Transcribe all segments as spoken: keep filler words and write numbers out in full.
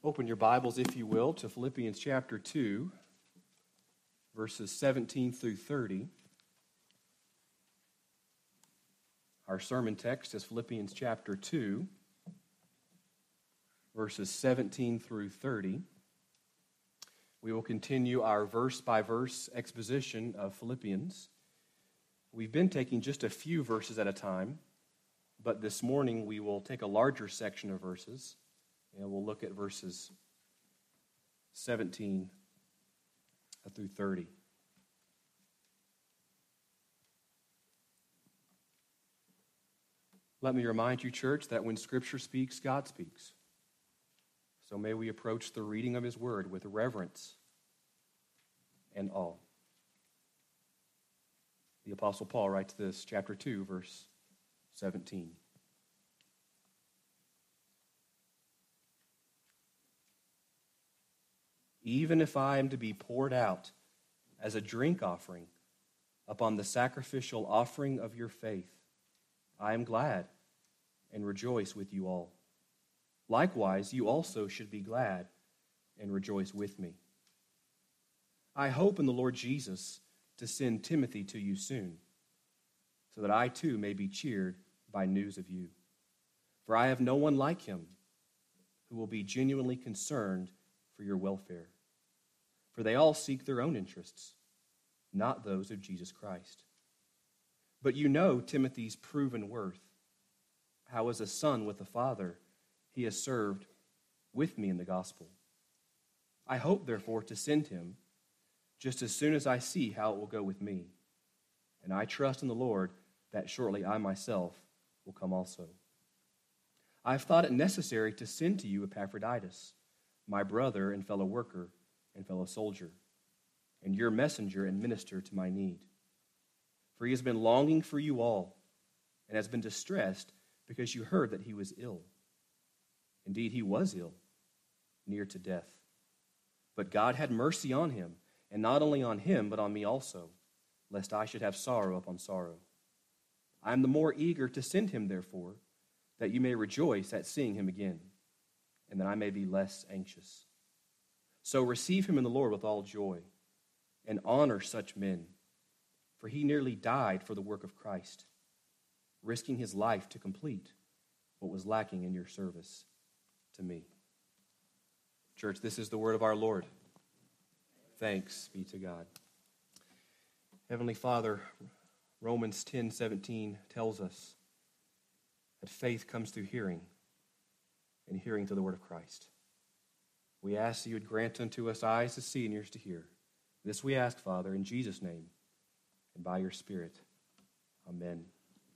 Open your Bibles, if you will, to Philippians chapter two, verses seventeen through thirty. Our sermon text is Philippians chapter two, verses seventeen through thirty. We will continue our verse-by-verse exposition of Philippians. We've been taking just a few verses at a time, but this morning we will take a larger section of verses, and we'll look at verses seventeen through thirty. Let me remind you, church, that when Scripture speaks, God speaks. So may we approach the reading of His Word with reverence and awe. The Apostle Paul writes this, chapter two, verse seventeen. Even if I am to be poured out as a drink offering upon the sacrificial offering of your faith, I am glad and rejoice with you all. Likewise, you also should be glad and rejoice with me. I hope in the Lord Jesus to send Timothy to you soon, so that I too may be cheered by news of you. For I have no one like him who will be genuinely concerned for your welfare. For they all seek their own interests, not those of Jesus Christ. But you know Timothy's proven worth, how as a son with the Father he has served with me in the gospel. I hope, therefore, to send him just as soon as I see how it will go with me. And I trust in the Lord that shortly I myself will come also. I have thought it necessary to send to you Epaphroditus, my brother and fellow worker and fellow soldier, and your messenger and minister to my need. For he has been longing for you all, and has been distressed because you heard that he was ill. Indeed, he was ill, near to death. But God had mercy on him, and not only on him, but on me also, lest I should have sorrow upon sorrow. I am the more eager to send him, therefore, that you may rejoice at seeing him again, and that I may be less anxious. So receive him in the Lord with all joy, and honor such men, for he nearly died for the work of Christ, risking his life to complete what was lacking in your service to me. Church, this is the word of our Lord. Thanks be to God. Heavenly Father, Romans ten seventeen tells us that faith comes through hearing, and hearing through the word of Christ. We ask that you would grant unto us eyes to see and ears to hear. This we ask, Father, in Jesus' name and by your Spirit. Amen.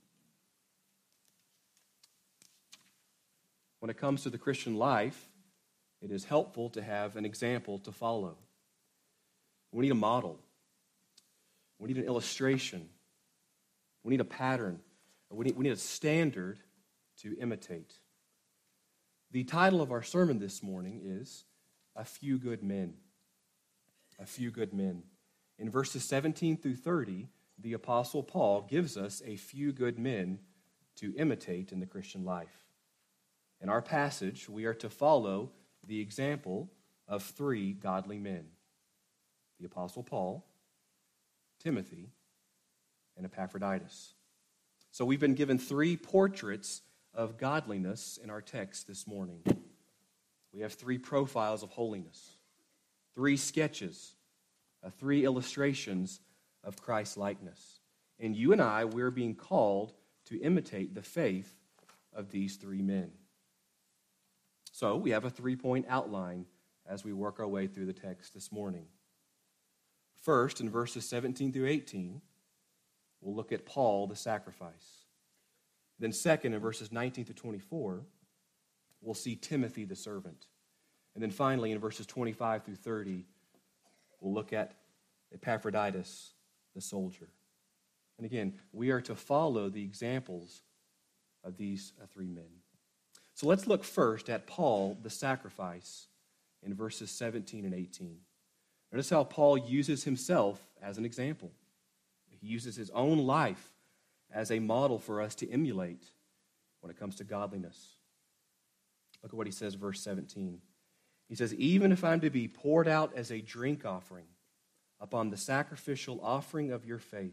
When it comes to the Christian life, it is helpful to have an example to follow. We need a model. We need an illustration. We need a pattern. We need, we need a standard to imitate. The title of our sermon this morning is A Few Good Men. A Few Good Men. In verses seventeen through thirty, the Apostle Paul gives us a few good men to imitate in the Christian life. In our passage, we are to follow the example of three godly men: the Apostle Paul, Timothy, and Epaphroditus. So we've been given three portraits of godliness in our text this morning. We have three profiles of holiness, three sketches, uh, three illustrations of Christ's likeness. And you and I, we're being called to imitate the faith of these three men. So we have a three-point outline as we work our way through the text this morning. First, in verses seventeen through eighteen, we'll look at Paul, the sacrifice. Then second, in verses nineteen through twenty-four, we'll see Timothy, the servant. And then finally, in verses twenty-five through thirty, we'll look at Epaphroditus, the soldier. And again, we are to follow the examples of these uh, three men. So let's look first at Paul, the sacrifice, in verses seventeen and eighteen. Notice how Paul uses himself as an example. He uses his own life as a model for us to emulate when it comes to godliness. Look at what he says, verse seventeen. He says, even if I'm to be poured out as a drink offering upon the sacrificial offering of your faith,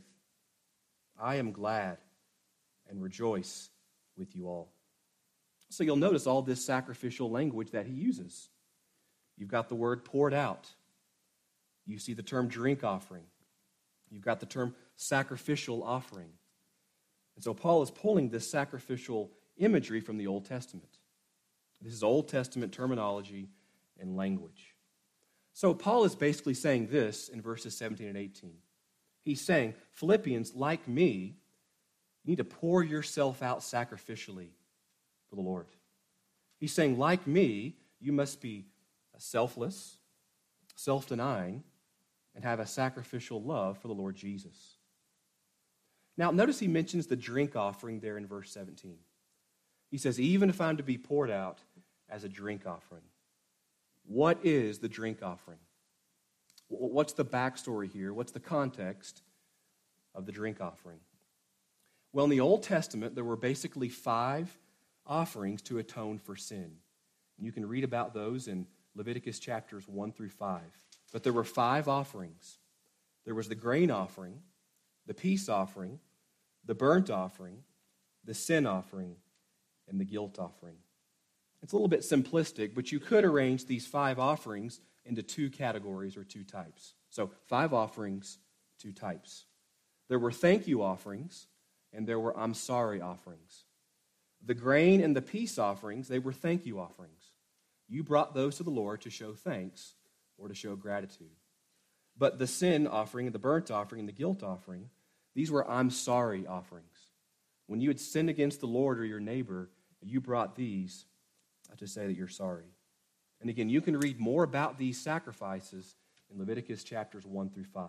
I am glad and rejoice with you all. So you'll notice all this sacrificial language that he uses. You've got the word poured out. You see the term drink offering. You've got the term sacrificial offering. And so Paul is pulling this sacrificial imagery from the Old Testament. This is Old Testament terminology and language. So Paul is basically saying this in verses seventeen and eighteen. He's saying, Philippians, like me, you need to pour yourself out sacrificially for the Lord. He's saying, like me, you must be selfless, self-denying, and have a sacrificial love for the Lord Jesus. Now, notice he mentions the drink offering there in verse seventeen. He says, even if I'm to be poured out as a drink offering. What is the drink offering? What's the backstory here? What's the context of the drink offering? Well, in the Old Testament, there were basically five offerings to atone for sin. You can read about those in Leviticus chapters one through five. But there were five offerings. There was the grain offering, the peace offering, the burnt offering, the sin offering, and the guilt offering. It's a little bit simplistic, but you could arrange these five offerings into two categories or two types. So five offerings, two types. There were thank you offerings, and there were I'm sorry offerings. The grain and the peace offerings, they were thank you offerings. You brought those to the Lord to show thanks or to show gratitude. But the sin offering, the burnt offering, and the guilt offering, these were I'm sorry offerings. When you had sinned against the Lord or your neighbor, you brought these to say that you're sorry. And again, you can read more about these sacrifices in Leviticus chapters one through five.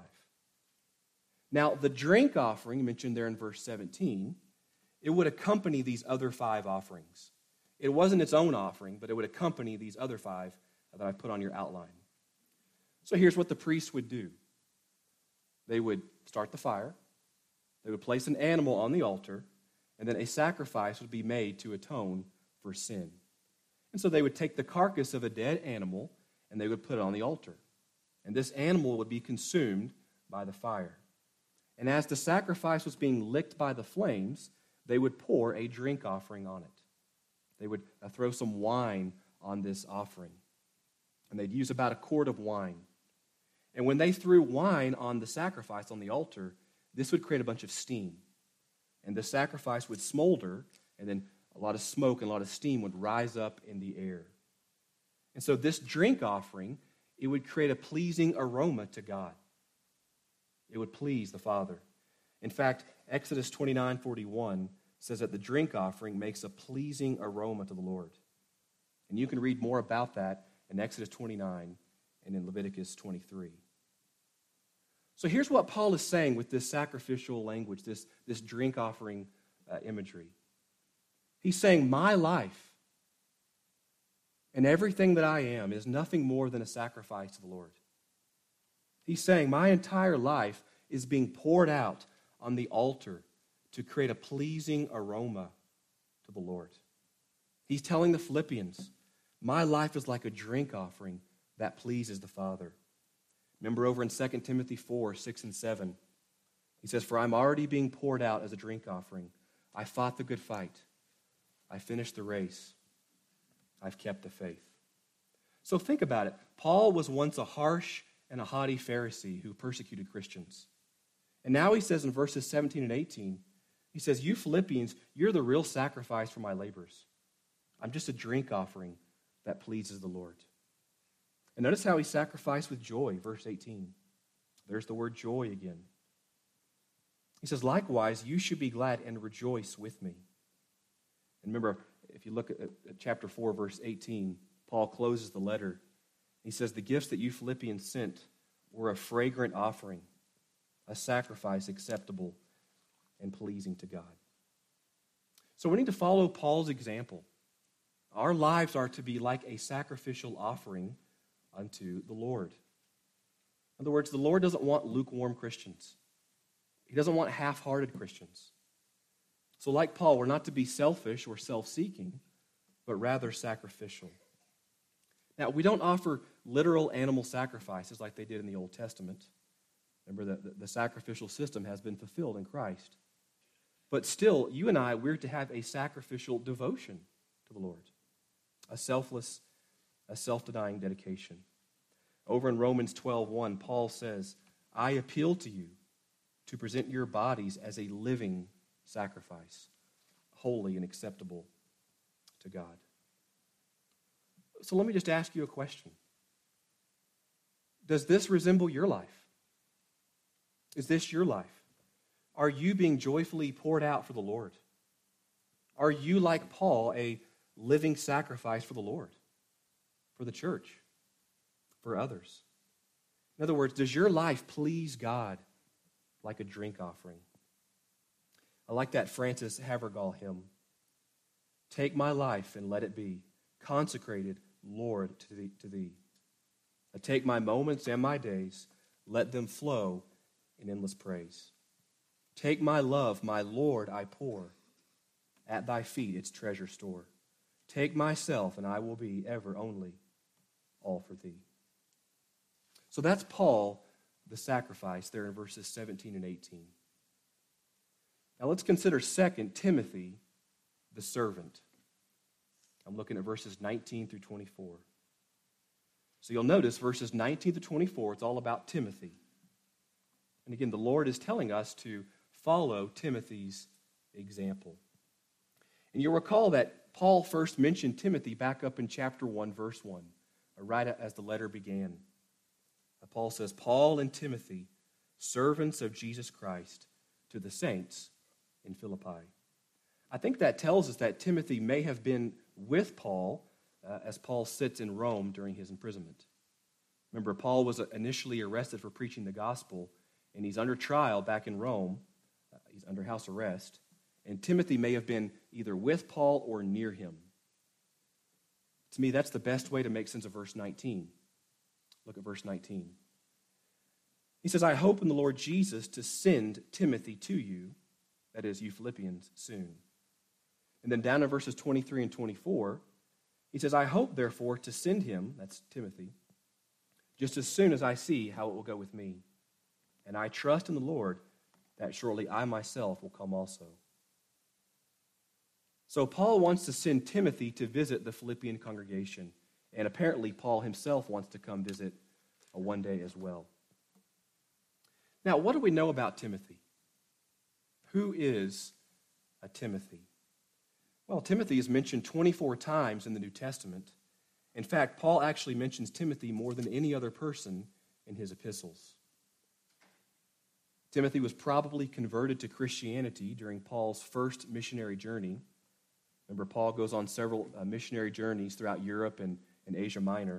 Now, the drink offering mentioned there in verse seventeen, it would accompany these other five offerings. It wasn't its own offering, but it would accompany these other five that I put on your outline. So here's what the priests would do. They would start the fire, they would place an animal on the altar, and then a sacrifice would be made to atone for sin. And so they would take the carcass of a dead animal and they would put it on the altar. And this animal would be consumed by the fire. And as the sacrifice was being licked by the flames, they would pour a drink offering on it. They would uh, throw some wine on this offering. And they'd use about a quart of wine. And when they threw wine on the sacrifice on the altar, this would create a bunch of steam. And the sacrifice would smolder, and then a lot of smoke and a lot of steam would rise up in the air. And so this drink offering, it would create a pleasing aroma to God. It would please the Father. In fact, Exodus twenty-nine forty-one says that the drink offering makes a pleasing aroma to the Lord. And you can read more about that in Exodus twenty-nine and in Leviticus twenty-three. So here's what Paul is saying with this sacrificial language, this, this drink offering uh, imagery. He's saying, my life and everything that I am is nothing more than a sacrifice to the Lord. He's saying, my entire life is being poured out on the altar to create a pleasing aroma to the Lord. He's telling the Philippians, my life is like a drink offering that pleases the Father. Remember over in Second Timothy four, six and seven, he says, for I'm already being poured out as a drink offering. I fought the good fight. I finished the race. I've kept the faith. So think about it. Paul was once a harsh and a haughty Pharisee who persecuted Christians. And now he says in verses seventeen and eighteen, he says, you Philippians, you're the real sacrifice for my labors. I'm just a drink offering that pleases the Lord. And notice how he sacrificed with joy, verse eighteen. There's the word joy again. He says, likewise, you should be glad and rejoice with me. And remember, if you look at, at chapter four, verse eighteen, Paul closes the letter. He says, the gifts that you Philippians sent were a fragrant offering, a sacrifice acceptable and pleasing to God. So we need to follow Paul's example. Our lives are to be like a sacrificial offering unto the Lord. In other words, the Lord doesn't want lukewarm Christians. He doesn't want half-hearted Christians. So like Paul, we're not to be selfish or self-seeking, but rather sacrificial. Now, we don't offer literal animal sacrifices like they did in the Old Testament. Remember that the, the sacrificial system has been fulfilled in Christ. But still, you and I, we're to have a sacrificial devotion to the Lord, a selfless, a self-denying dedication. Over in Romans twelve one, Paul says, I appeal to you to present your bodies as a living sacrifice, holy and acceptable to God. So let me just ask you a question. Does this resemble your life? Is this your life? Are you being joyfully poured out for the Lord? Are you, like Paul, a living sacrifice for the Lord, for the church, for others? In other words, does your life please God like a drink offering? I like that Francis Havergal hymn. Take my life and let it be consecrated, Lord, to thee. To thee. I take my moments and my days, let them flow in endless praise. Take my love, my Lord, I pour at thy feet its treasure store. Take myself, and I will be ever only all for thee. So that's Paul, the sacrifice, there in verses seventeen and eighteen. Now let's consider second, Timothy, the servant. I'm looking at verses nineteen through twenty-four. So you'll notice verses nineteen to twenty-four, it's all about Timothy. And again, the Lord is telling us to follow Timothy's example. And you'll recall that Paul first mentioned Timothy back up in chapter one, verse one, right as the letter began. Paul says, Paul and Timothy, servants of Jesus Christ, to the saints in Philippi. I think that tells us that Timothy may have been with Paul uh, as Paul sits in Rome during his imprisonment. Remember, Paul was initially arrested for preaching the gospel, and he's under trial back in Rome. Uh, he's under house arrest. And Timothy may have been either with Paul or near him. To me, that's the best way to make sense of verse nineteen. Look at verse nineteen. He says, I hope in the Lord Jesus to send Timothy to you, that is, you Philippians, soon. And then down in verses twenty-three and twenty-four, he says, I hope, therefore, to send him, that's Timothy, just as soon as I see how it will go with me. And I trust in the Lord that shortly I myself will come also. So Paul wants to send Timothy to visit the Philippian congregation. And apparently Paul himself wants to come visit one day as well. Now, what do we know about Timothy? Who is a Timothy? Well, Timothy is mentioned twenty-four times in the New Testament. In fact, Paul actually mentions Timothy more than any other person in his epistles. Timothy was probably converted to Christianity during Paul's first missionary journey. Remember, Paul goes on several uh, missionary journeys throughout Europe and, and Asia Minor.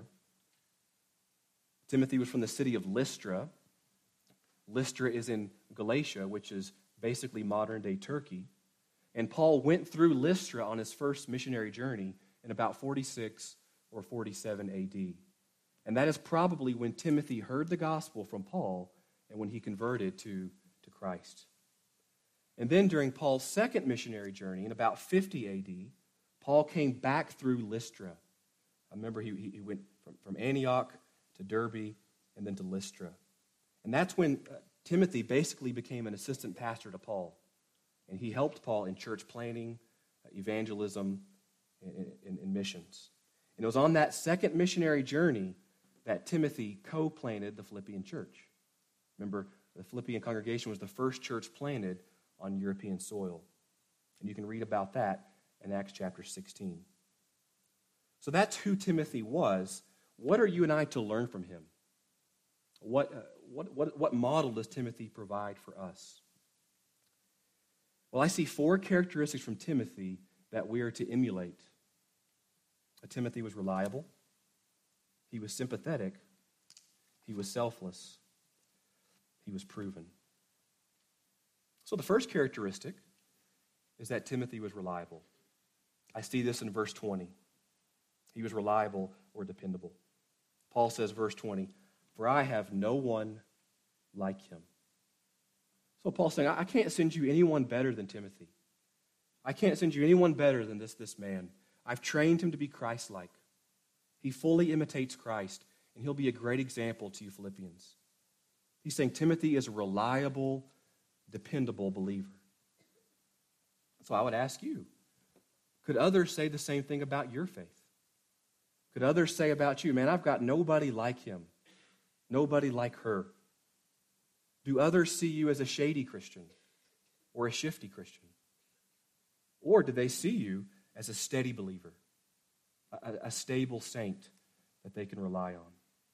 Timothy was from the city of Lystra. Lystra is in Galatia, which is basically modern-day Turkey. And Paul went through Lystra on his first missionary journey in about forty-six or forty-seven A D. And that is probably when Timothy heard the gospel from Paul and when he converted to, to Christ. And then during Paul's second missionary journey in about fifty A D, Paul came back through Lystra. I remember he, he went from, from Antioch to Derbe and then to Lystra. And that's when uh, Timothy basically became an assistant pastor to Paul. And he helped Paul in church planning, uh, evangelism, and, and, and missions. And it was on that second missionary journey that Timothy co-planted the Philippian church. Remember, the Philippian congregation was the first church planted on European soil. And you can read about that in Acts chapter sixteen. So that's who Timothy was. What are you and I to learn from him? What, uh, what, what, what model does Timothy provide for us? Well, I see four characteristics from Timothy that we are to emulate. Uh, Timothy was reliable. He was sympathetic. He was selfless. He was proven. So the first characteristic is that Timothy was reliable. I see this in verse twenty. He was reliable or dependable. Paul says, verse twenty, for I have no one like him. So Paul's saying, I can't send you anyone better than Timothy. I can't send you anyone better than this, this man. I've trained him to be Christ-like. He fully imitates Christ, and he'll be a great example to you Philippians. He's saying Timothy is a reliable, dependable believer. So I would ask you, could others say the same thing about your faith? Could others say about you, man, I've got nobody like him, nobody like her? Do others see you as a shady Christian or a shifty Christian? Or do they see you as a steady believer, a, a stable saint that they can rely on?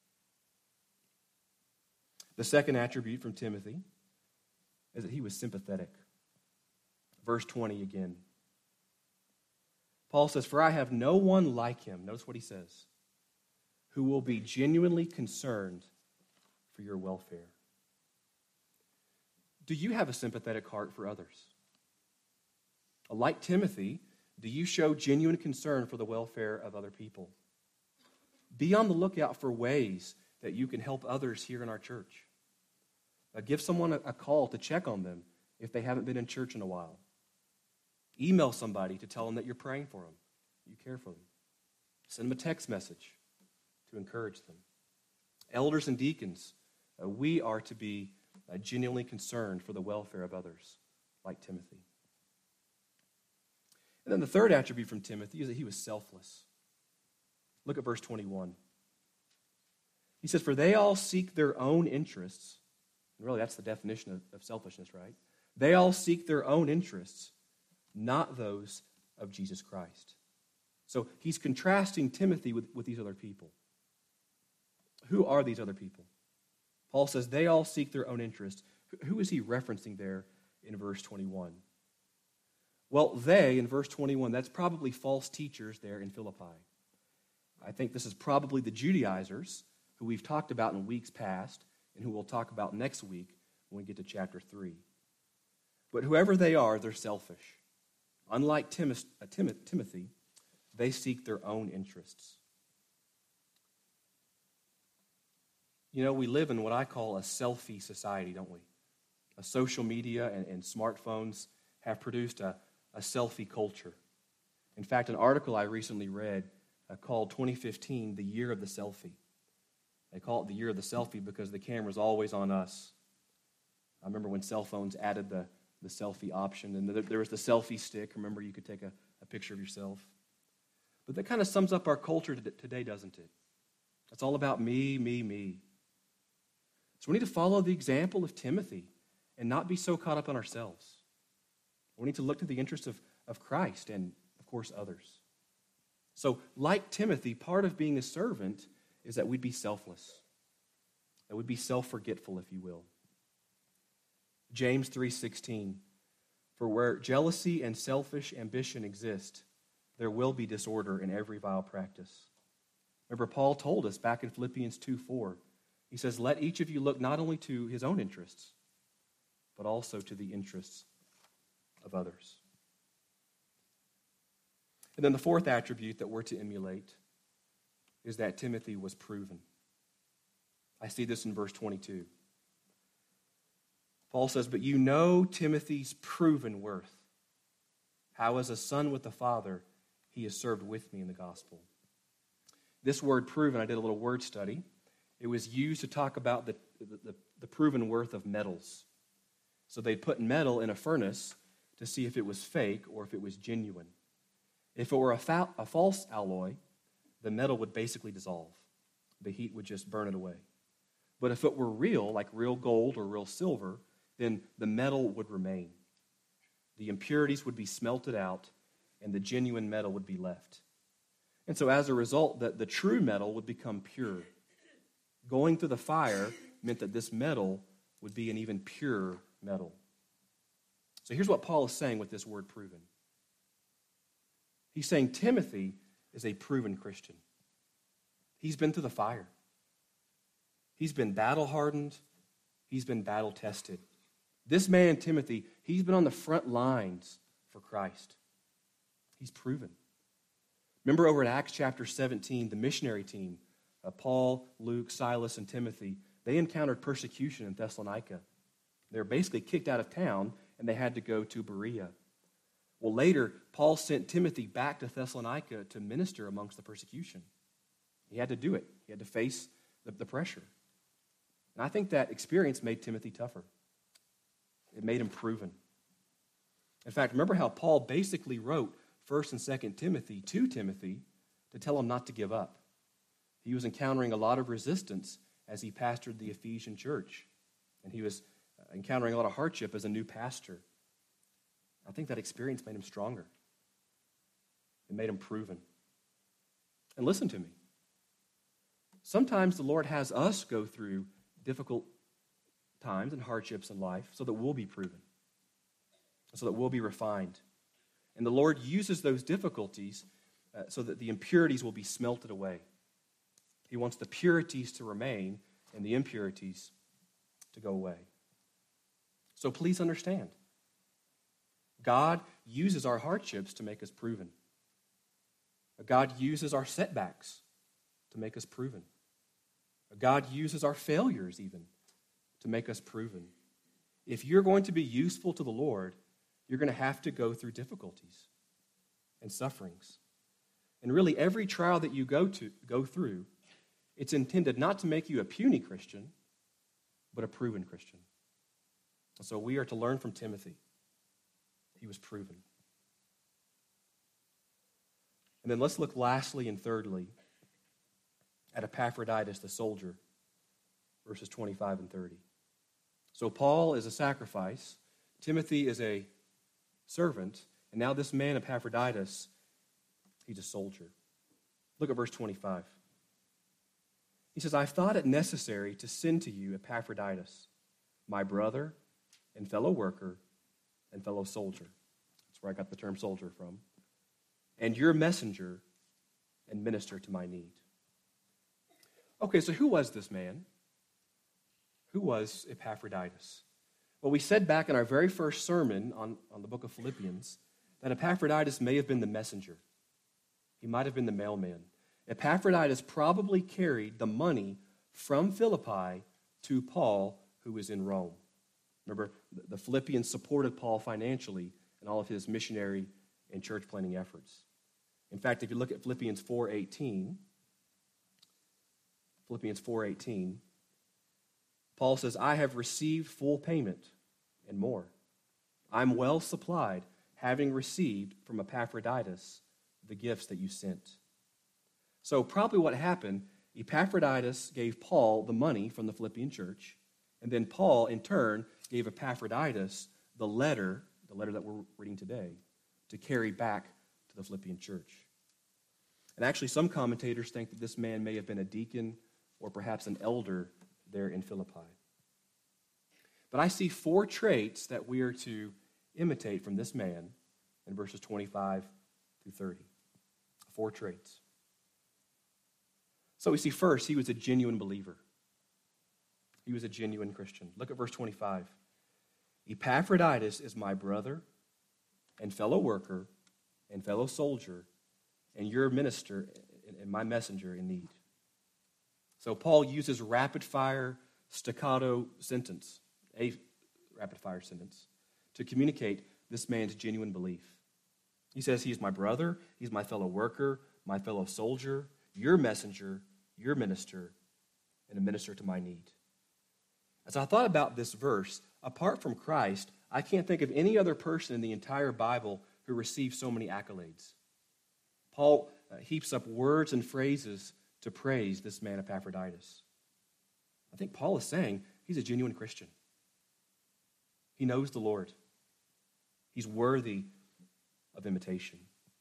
The second attribute from Timothy is that he was sympathetic. Verse twenty again. Paul says, "For I have no one like him," notice what he says, "who will be genuinely concerned for your welfare." Do you have a sympathetic heart for others? Like Timothy, do you show genuine concern for the welfare of other people? Be on the lookout for ways that you can help others here in our church. Uh, give someone a, a call to check on them if they haven't been in church in a while. Email somebody to tell them that you're praying for them, you care for them. Send them a text message to encourage them. Elders and deacons, uh, we are to be uh, genuinely concerned for the welfare of others, like Timothy. And then the third attribute from Timothy is that he was selfless. Look at verse twenty-one. He says, "For they all seek their own interests." And really, that's the definition of, of selfishness, right? They all seek their own interests, not those of Jesus Christ. So he's contrasting Timothy with, with these other people. Who are these other people? Paul says they all seek their own interests. Who is he referencing there in verse twenty-one? Well, they, in verse twenty-one, that's probably false teachers there in Philippi. I think this is probably the Judaizers, who we've talked about in weeks past, and who we'll talk about next week when we get to chapter three. But whoever they are, they're selfish. Unlike Timoth- uh, Tim- Timothy, they seek their own interests. You know, we live in what I call a selfie society, don't we? A social media and, and smartphones have produced a, a selfie culture. In fact, an article I recently read uh, called twenty fifteen the year of the selfie. They call it the year of the selfie because the camera's always on us. I remember when cell phones added the, the selfie option, and there was the selfie stick. Remember, you could take a, a picture of yourself. But that kind of sums up our culture today, doesn't it? It's all about me, me, me. So we need to follow the example of Timothy and not be so caught up in ourselves. We need to look to the interests of, of Christ and, of course, others. So, like Timothy, part of being a servant is that we'd be selfless, that we'd be self-forgetful, if you will. James three sixteen, "For where jealousy and selfish ambition exist, there will be disorder in every vile practice." Remember, Paul told us back in Philippians two four, he says, "Let each of you look not only to his own interests, but also to the interests of others." And then the fourth attribute that we're to emulate is that Timothy was proven. I see this in verse twenty-two. Paul says, "But you know Timothy's proven worth, how as a son with the Father he has served with me in the gospel." This word proven, I did a little word study. It was used to talk about the, the, the proven worth of metals. So they'd put metal in a furnace to see if it was fake or if it was genuine. If it were a, fa- a false alloy, the metal would basically dissolve. The heat would just burn it away. But if it were real, like real gold or real silver, then the metal would remain. The impurities would be smelted out, and the genuine metal would be left. And so as a result, the, the true metal would become pure. Going through the fire meant that this metal would be an even purer metal. So here's what Paul is saying with this word proven. He's saying Timothy is a proven Christian. He's been through the fire. He's been battle-hardened. He's been battle-tested. This man, Timothy, he's been on the front lines for Christ. He's proven. Remember over in Acts chapter seventeen, the missionary team, uh, Paul, Luke, Silas, and Timothy, they encountered persecution in Thessalonica. They were basically kicked out of town, and they had to go to Berea. Well, later, Paul sent Timothy back to Thessalonica to minister amongst the persecution. He had to do it. He had to face the, the pressure. And I think that experience made Timothy tougher. It made him proven. In fact, remember how Paul basically wrote First and Second Timothy to Timothy to tell him not to give up. He was encountering a lot of resistance as he pastored the Ephesian church. And he was encountering a lot of hardship as a new pastor. I think that experience made him stronger. It made him proven. And listen to me. Sometimes the Lord has us go through difficult times and hardships in life so that we'll be proven, so that we'll be refined. And the Lord uses those difficulties uh, so that the impurities will be smelted away. He wants the purities to remain and the impurities to go away. So please understand, God uses our hardships to make us proven. God uses our setbacks to make us proven. God uses our failures even to make us proven. If you're going to be useful to the Lord, you're going to have to go through difficulties and sufferings. And really, every trial that you go to go through, it's intended not to make you a puny Christian, but a proven Christian. And so we are to learn from Timothy. He was proven. And then let's look lastly and thirdly at Epaphroditus the soldier, verses twenty-five and thirty. So Paul is a sacrifice, Timothy is a servant, and now this man Epaphroditus, he's a soldier. Look at verse twenty-five. He says, I thought it necessary to send to you Epaphroditus, my brother and fellow worker and fellow soldier. That's where I got the term soldier from. And your messenger and minister to my need. Okay, so who was this man? Who was Epaphroditus? Well, we said back in our very first sermon on, on the book of Philippians that Epaphroditus may have been the messenger. He might have been the mailman. Epaphroditus probably carried the money from Philippi to Paul, who was in Rome. Remember, the Philippians supported Paul financially in all of his missionary and church planting efforts. In fact, if you look at Philippians four eighteen, Philippians four eighteen, Paul says, I have received full payment and more. I'm well supplied, having received from Epaphroditus the gifts that you sent. So probably what happened, Epaphroditus gave Paul the money from the Philippian church, and then Paul, in turn, gave Epaphroditus the letter, the letter that we're reading today, to carry back to the Philippian church. And actually, some commentators think that this man may have been a deacon or perhaps an elder there in Philippi. But I see four traits that we are to imitate from this man in verses twenty-five through thirty. Four traits. So we see first, he was a genuine believer. He was a genuine Christian. Look at verse twenty-five. Epaphroditus is my brother and fellow worker and fellow soldier and your minister and my messenger in need. So Paul uses rapid-fire staccato sentence, a rapid-fire sentence, to communicate this man's genuine belief. He says, he's my brother, he's my fellow worker, my fellow soldier, your messenger, your minister, and a minister to my need. As I thought about this verse, apart from Christ, I can't think of any other person in the entire Bible who received so many accolades. Paul uh, heaps up words and phrases to praise this man Epaphroditus. I think Paul is saying he's a genuine Christian. He knows the Lord. He's worthy of imitation.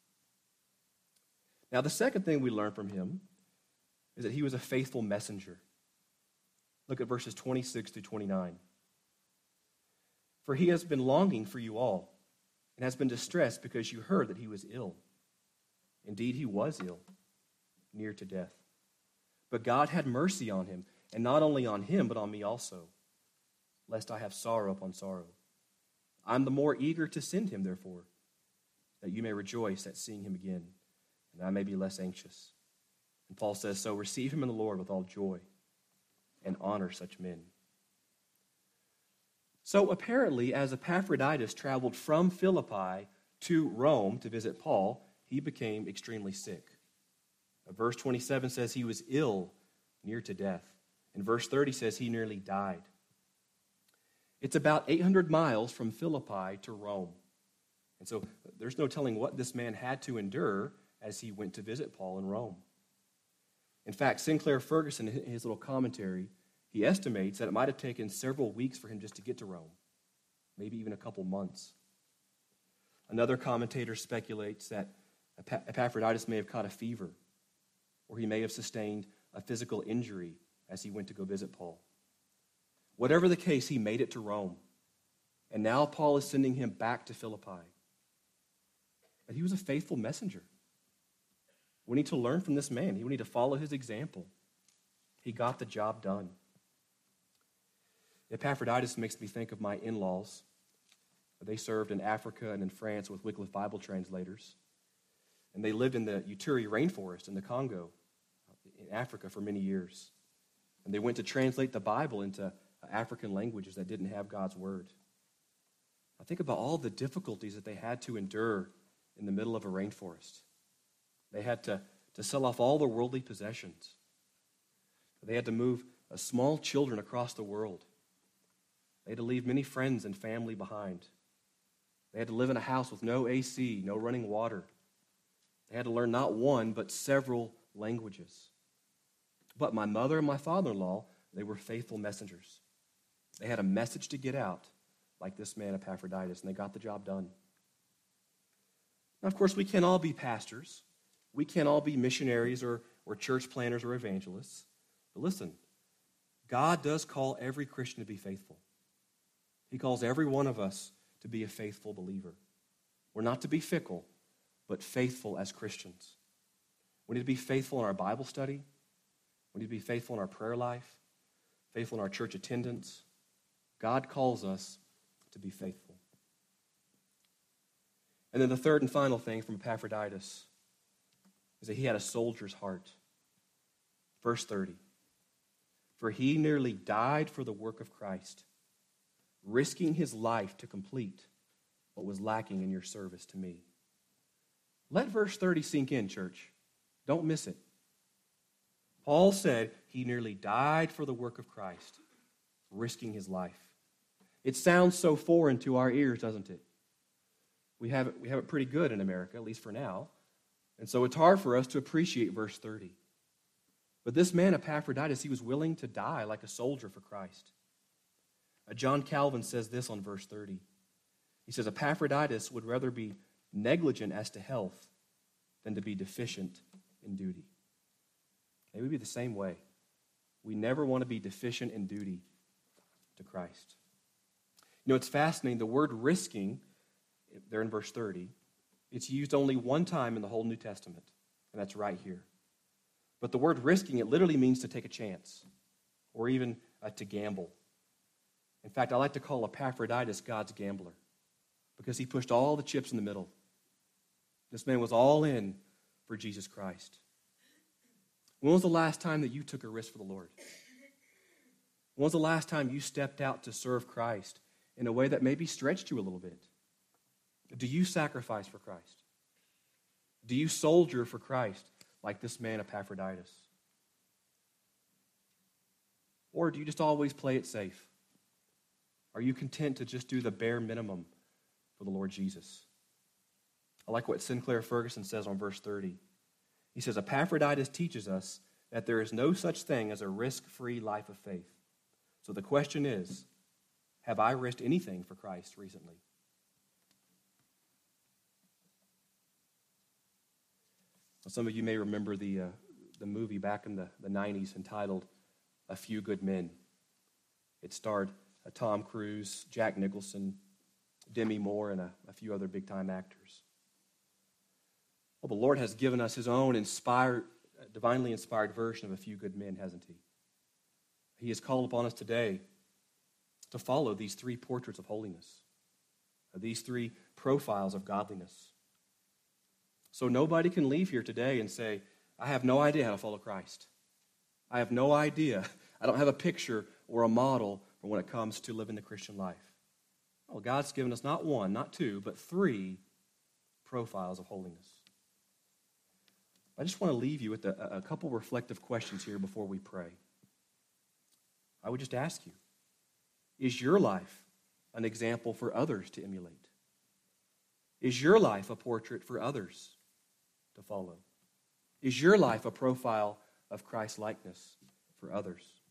Now, the second thing we learn from him is that he was a faithful messenger. Look at verses twenty-six through twenty-nine. For he has been longing for you all and has been distressed because you heard that he was ill. Indeed, he was ill, near to death. But God had mercy on him, and not only on him, but on me also, lest I have sorrow upon sorrow. I'm the more eager to send him, therefore, that you may rejoice at seeing him again, and I may be less anxious. And Paul says, so receive him in the Lord with all joy, and honor such men. So apparently, as Epaphroditus traveled from Philippi to Rome to visit Paul, he became extremely sick. Verse twenty-seven says he was ill, near to death. And verse thirty says he nearly died. It's about eight hundred miles from Philippi to Rome. And so there's no telling what this man had to endure as he went to visit Paul in Rome. In fact, Sinclair Ferguson, in his little commentary, he estimates that it might have taken several weeks for him just to get to Rome, maybe even a couple months. Another commentator speculates that Epaphroditus may have caught a fever, or he may have sustained a physical injury as he went to go visit Paul. Whatever the case, he made it to Rome. And now Paul is sending him back to Philippi. But he was a faithful messenger. We need to learn from this man. We need to follow his example. He got the job done. Epaphroditus makes me think of my in-laws. They served in Africa and in France with Wycliffe Bible translators. And they lived in the Uturi rainforest in the Congo, in Africa, for many years. And they went to translate the Bible into African languages that didn't have God's word. I think about all the difficulties that they had to endure in the middle of a rainforest. They had to, to sell off all their worldly possessions. They had to move uh, small children across the world. They had to leave many friends and family behind. They had to live in a house with no A C, no running water. They had to learn not one, but several languages. But my mother and my father-in-law, they were faithful messengers. They had a message to get out, like this man Epaphroditus, and they got the job done. Now, of course, we can't all be pastors. We can't all be missionaries or, or church planners or evangelists. But listen, God does call every Christian to be faithful. He calls every one of us to be a faithful believer. We're not to be fickle, but faithful as Christians. We need to be faithful in our Bible study. We need to be faithful in our prayer life, faithful in our church attendance. God calls us to be faithful. And then the third and final thing from Epaphroditus is that he had a soldier's heart. Verse thirty. For he nearly died for the work of Christ, risking his life to complete what was lacking in your service to me. Let verse thirty sink in, church. Don't miss it. Paul said he nearly died for the work of Christ, risking his life. It sounds so foreign to our ears, doesn't it? We have it, we have it pretty good in America, at least for now. And so it's hard for us to appreciate verse thirty. But this man, Epaphroditus, he was willing to die like a soldier for Christ. Uh, John Calvin says this on verse thirty. He says, Epaphroditus would rather be negligent as to health than to be deficient in duty. May we be the same way. We never want to be deficient in duty to Christ. You know, it's fascinating. The word risking, there in verse thirty, it's used only one time in the whole New Testament, and that's right here. But the word risking, it literally means to take a chance, or even uh, to gamble. In fact, I like to call Epaphroditus God's gambler, because he pushed all the chips in the middle. This man was all in for Jesus Christ. When was the last time that you took a risk for the Lord? When was the last time you stepped out to serve Christ in a way that maybe stretched you a little bit? Do you sacrifice for Christ? Do you soldier for Christ like this man Epaphroditus? Or do you just always play it safe? Are you content to just do the bare minimum for the Lord Jesus? I like what Sinclair Ferguson says on verse thirty. He says, Epaphroditus teaches us that there is no such thing as a risk-free life of faith. So the question is, have I risked anything for Christ recently? Well, some of you may remember the, uh, the movie back in the, the nineties entitled A Few Good Men. It starred uh, Tom Cruise, Jack Nicholson, Demi Moore, and a, a few other big-time actors. Well, the Lord has given us his own inspired, divinely inspired version of A Few Good Men, hasn't he? He has called upon us today to follow these three portraits of holiness, these three profiles of godliness. So nobody can leave here today and say, I have no idea how to follow Christ. I have no idea. I don't have a picture or a model for when it comes to living the Christian life. Well, God's given us not one, not two, but three profiles of holiness. I just want to leave you with a, a couple reflective questions here before we pray. I would just ask you, is your life an example for others to emulate? Is your life a portrait for others to follow? Is your life a profile of Christ-likeness for others?